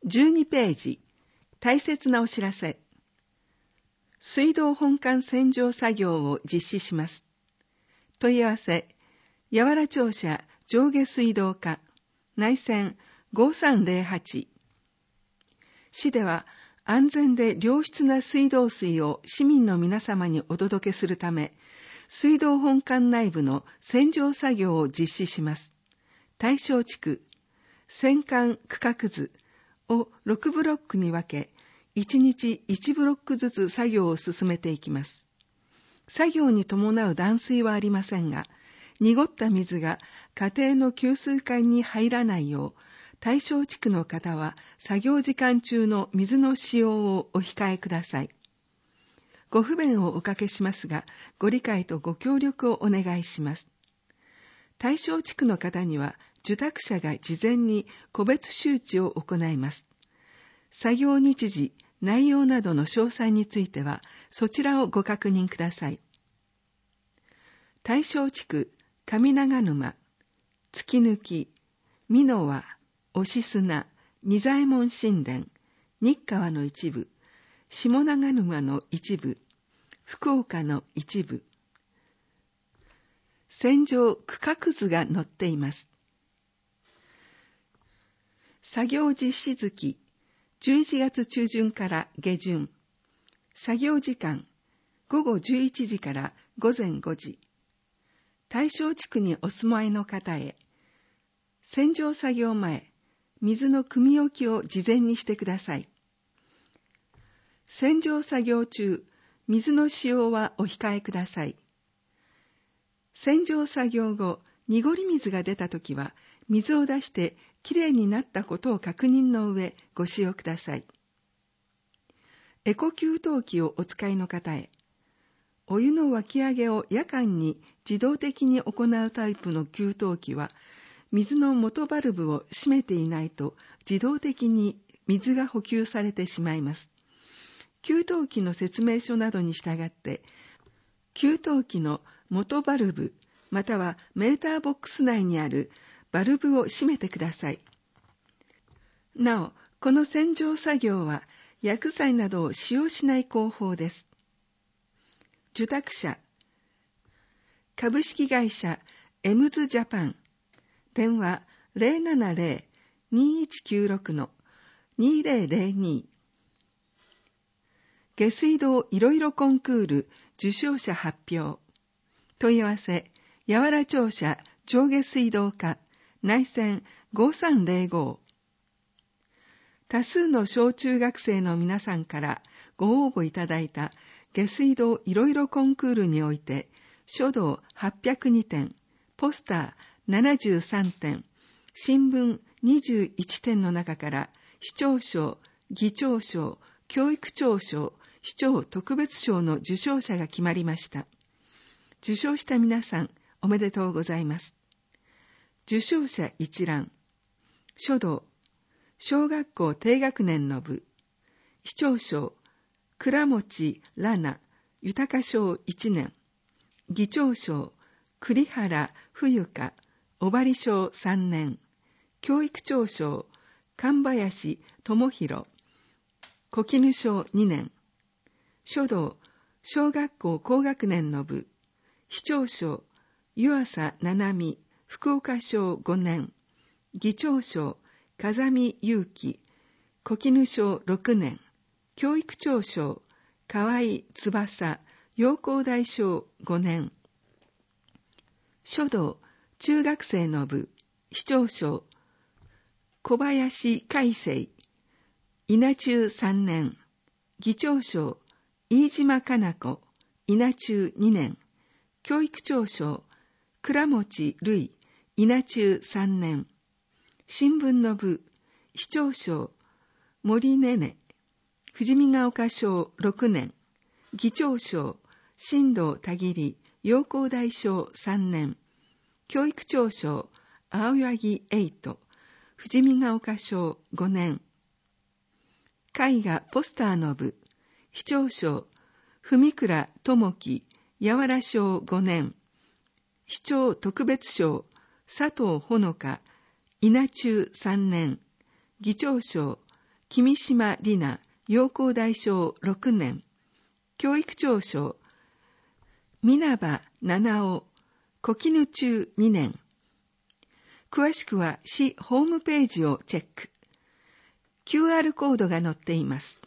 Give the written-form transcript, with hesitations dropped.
12ページ、大切なお知らせ。水道本館洗浄作業を実施します。問い合わせ、八原庁舎上下水道課、内線5308。市では安全で良質な水道水を市民の皆様にお届けするため、水道本館内部の洗浄作業を実施します。対象地区、選管区画図を6ブロックに分け、1日1ブロックずつ作業を進めていきます。作業に伴う断水はありませんが、濁った水が家庭の給水管に入らないよう、対象地区の方は作業時間中の水の使用をお控えください。ご不便をおかけしますが、ご理解とご協力をお願いします。対象地区の方には、受託者が事前に個別周知を行います。作業日時、内容などの詳細については、そちらをご確認ください。対象地区、上長沼、月抜、美濃和、忍砂、仁左衛門神殿、日川の一部、下長沼の一部、福岡の一部。洗浄区画図が載っています。作業実施月、11月中旬から下旬。作業時間、午後11時から午前5時。対象地区にお住まいの方へ、洗浄作業前、水の汲み置きを事前にしてください。洗浄作業中、水の使用はお控えください。洗浄作業後、濁り水が出たときは、水を出してきれいになったことを確認の上、ご使用ください。エコ給湯器をお使いの方へ、お湯の沸き上げを夜間に自動的に行うタイプの給湯器は、水の元バルブを閉めていないと自動的に水が補給されてしまいます。給湯器の説明書などに従って、給湯器の元バルブまたはメーターボックス内にあるバルブを閉めてください。なお、この洗浄作業は薬剤などを使用しない工法です。受託者、株式会社エムズジャパン、電話 070-2196-2002。下水道いろいろコンクール受賞者発表。問い合わせ、八原庁舎上下水道課、内線5305。多数の小中学生の皆さんからご応募いただいた下水道いろいろコンクールにおいて、書道802点、ポスター73点、新聞21点の中から、市長賞、議長賞、教育長賞、市長特別賞の受賞者が決まりました。受賞した皆さん、おめでとうございます。受賞者一覧。書道、小学校低学年の部。市長賞、倉持ラナ、豊賞1年。議長賞、栗原冬香、尾張賞3年。教育長賞、神林智弘、小絹賞2年。書道、小学校高学年の部。市長賞、湯浅七海、福岡賞5年。議長賞、風見祐樹、小絹賞6年。教育長賞、河合翼、陽光大賞5年。書道、中学生の部。市長賞、小林海生、稲中3年。議長賞、飯島かな子、稲中2年。教育長賞、倉持瑠衣、稲中3年。新聞の部、市長賞、森ねね、富士見ヶ丘賞6年。議長賞、新藤田切、陽光大賞3年。教育長賞、青柳エイト、富士見ヶ丘賞5年。絵画ポスターの部、市長賞、文倉智樹、八原賞5年。市長特別賞、佐藤ほのか、稲中3年。議長賞、 君島里奈、陽光大賞6年、教育長賞、稲葉七尾、古絹中2年。詳しくは市ホームページをチェック。QR コードが載っています。